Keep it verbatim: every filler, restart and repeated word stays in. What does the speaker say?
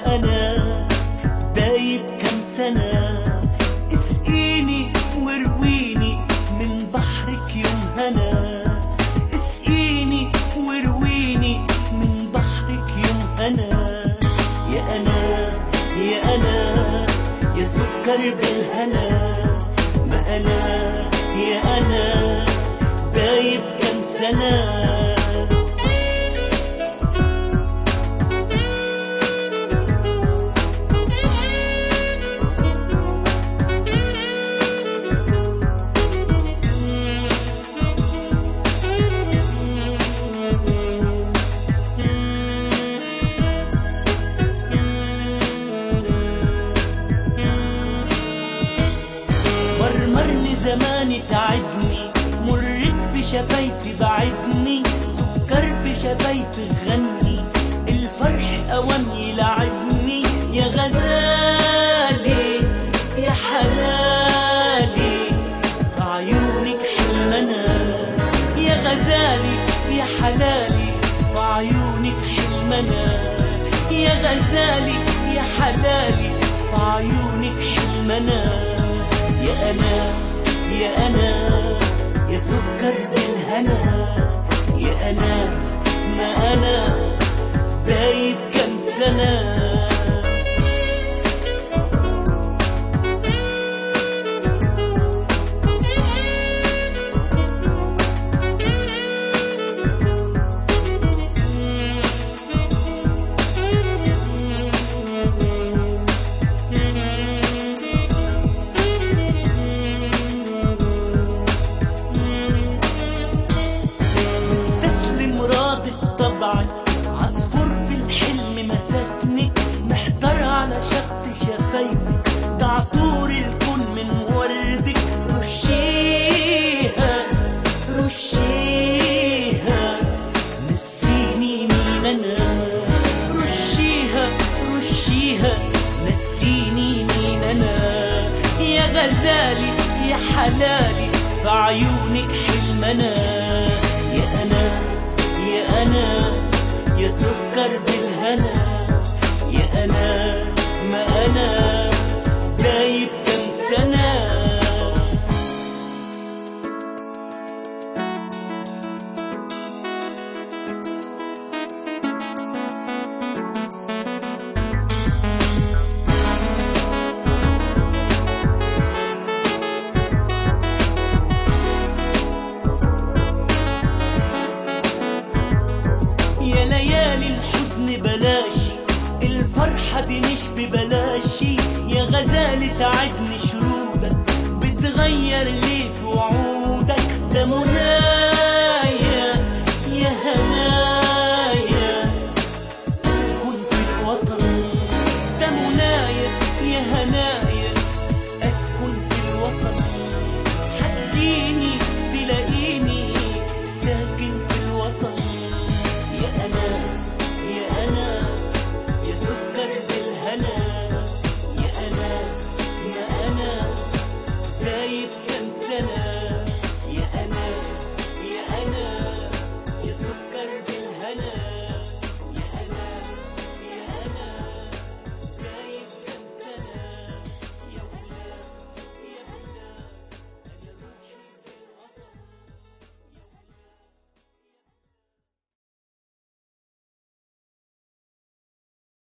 ما أنا دايب كام سنة. اسقيني ورويني من بحرك يوم هنا، اسقيني ورويني من بحرك يوم هنا. يا أنا يا أنا يا سكر بالهنا، ما أنا يا أنا دايب كام سنة. مرمرني زماني تعبني، مرك في شفايفي بعدني، سكر في شفايفي غني، الفرح أوام يلعبني. يا غزالي يا حلالي في عيونك حلمنا، يا غزالي يا حلالي في عيونك حلمنا، يا غزالي يا حلالي في عيونك حلمنا. يا أنا يا أنا يا سكر بالهنا، يا أنا ما أنا دايب كام سنة. طبعك عصفور في الحلم مسكني، محتار على شط شفايفك، ده عطور الكون من وردك. رشيها رشيها نسيني مين أنا، رشيها رشيها نسيني مين أنا. يا غزالي يا حلالي في عيونك حلمنا. يا أنا يا أنا يا سكر بالهنا، يا أنا ما أنا دايب كام سنة. يا ليالي الحزن بلاشي، الفرحة دي مش ببلاشي. يا غزالي تعبني شرودك، بتغير ليه في وعودك. ده منايا يا هنايا أسكن في الوطن، ده منايا يا هنايا أسكن في الوطن. حديني